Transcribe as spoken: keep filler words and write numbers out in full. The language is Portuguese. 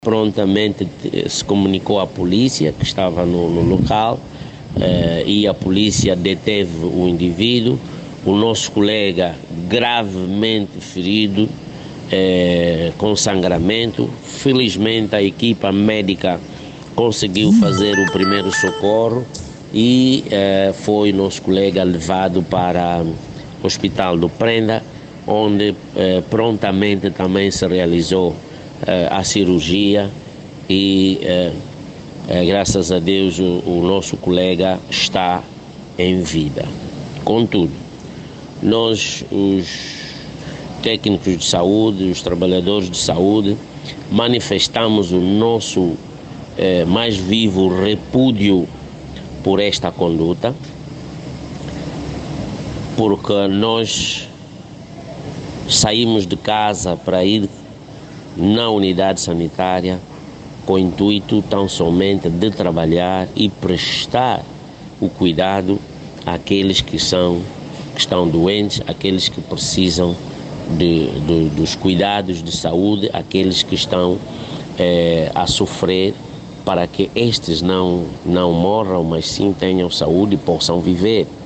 Prontamente se comunicou à polícia que estava no, no local eh, e a polícia deteve o indivíduo. O nosso colega gravemente ferido, eh, com sangramento. Felizmente a equipa médica conseguiu fazer o primeiro socorro e eh, foi nosso colega levado para o Hospital do Prenda, onde eh, prontamente também se realizou eh, a cirurgia e eh, eh, graças a Deus o, o nosso colega está em vida. Contudo, nós, os técnicos de saúde, os trabalhadores de saúde, manifestamos o nosso eh, mais vivo repúdio por esta conduta, porque nós saímos de casa para ir na unidade sanitária com o intuito tão somente de trabalhar e prestar o cuidado àqueles que são que estão doentes, aqueles que precisam de, de, dos cuidados de saúde, aqueles que estão eh, a sofrer, para que estes não, não morram, mas sim tenham saúde e possam viver.